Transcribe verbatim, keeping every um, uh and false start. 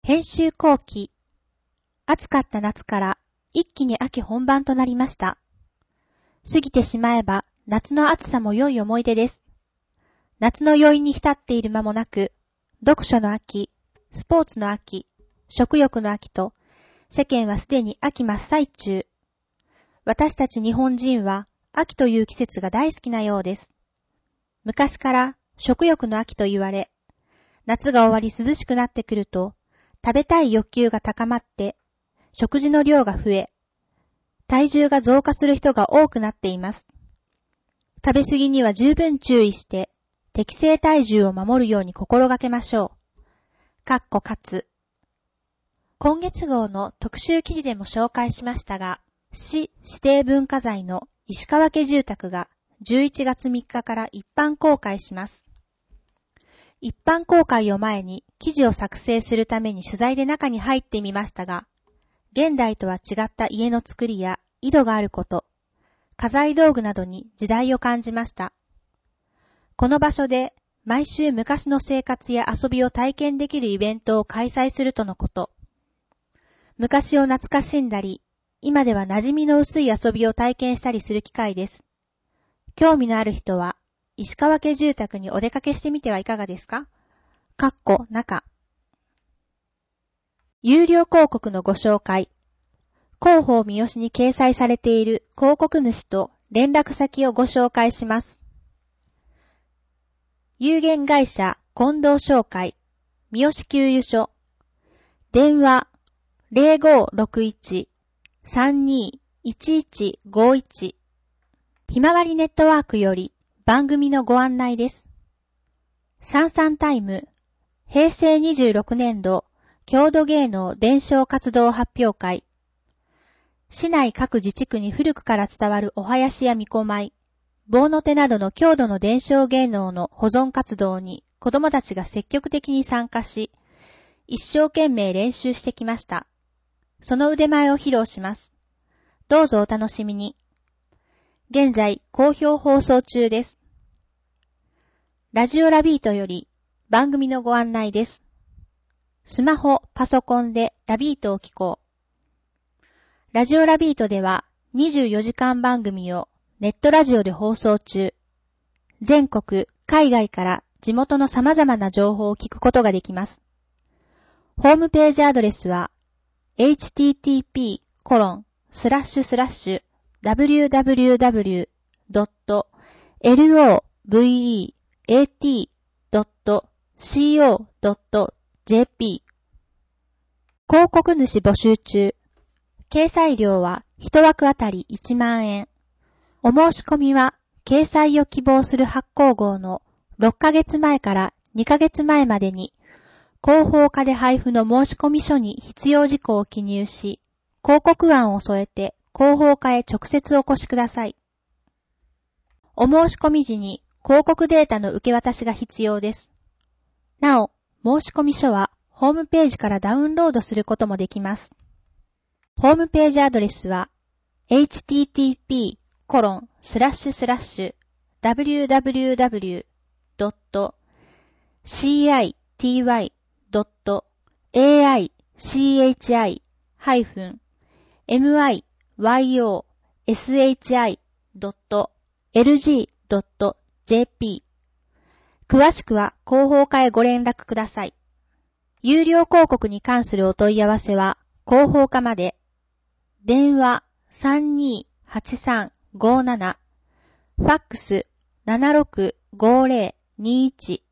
編集後期。暑かった夏から一気に秋本番となりました。過ぎてしまえば夏の暑さも良い思い出です。夏の余韻に浸っている間もなく、読書の秋、スポーツの秋、食欲の秋と、世間はすでに秋真っ最中。私たち日本人は秋という季節が大好きなようです。昔から食欲の秋と言われ、夏が終わり涼しくなってくると、食べたい欲求が高まって、食事の量が増え、体重が増加する人が多くなっています。食べ過ぎには十分注意して、適正体重を守るように心がけましょう。かっこかつ。今月号の特集記事でも紹介しましたが、市指定文化財の石川家住宅がじゅういちがつみっかから一般公開します。一般公開を前に記事を作成するために取材で中に入ってみましたが、現代とは違った家の作りや井戸があること、家財道具などに時代を感じました。この場所で毎週昔の生活や遊びを体験できるイベントを開催するとのこと。昔を懐かしんだり、今では馴染みの薄い遊びを体験したりする機会です。興味のある人は、石川家住宅にお出かけしてみてはいかがですか？かっこ中。有料広告のご紹介。広報三好に掲載されている広告主と連絡先をご紹介します。有限会社近藤商会三好給油所。電話 ゼロごろくいち さんにいちいちごいち。ひまわりネットワークより番組のご案内です。さんさんタイム、平成にじゅうろくねんど郷土芸能伝承活動発表会。市内各自治区に古くから伝わるお囃子や巫女舞、棒の手などの郷土の伝承芸能の保存活動に子どもたちが積極的に参加し、一生懸命練習してきました。その腕前を披露します。どうぞお楽しみに。現在、好評放送中です。ラジオラビートより番組のご案内です。スマホ、パソコンでラビートを聞こう。ラジオラビートではにじゅうよじかん番組をネットラジオで放送中。全国、海外から地元の様々な情報を聞くことができます。ホームページアドレスは エイチティーティーピーコロンスラッシュスラッシュダブリューダブリューダブリュードットロブイエーティードットシーオードットジェーピー。広告主募集中。掲載料は一枠あたりいちまんえん。お申し込みは掲載を希望する発行号のろっかげつまえからにかげつまえまでに広報課で配布の申込書に必要事項を記入し、広告案を添えて広報課へ直接お越しください。お申し込み時に広告データの受け渡しが必要です。なお、申込書はホームページからダウンロードすることもできます。ホームページアドレスは エイチティーティーピーコロンスラッシュスラッシュダブリューダブリューダブリュードットシーアイティーワイドットエーアイシーエイチアイハイフンエムアイワイオーエスエイチアイドットエルジードットジェーピー。詳しくは広報課へご連絡ください。有料広告に関するお問い合わせは広報課まで。電話 さんにーはちさんごーなな、ファックス ななろくごーぜろにーいち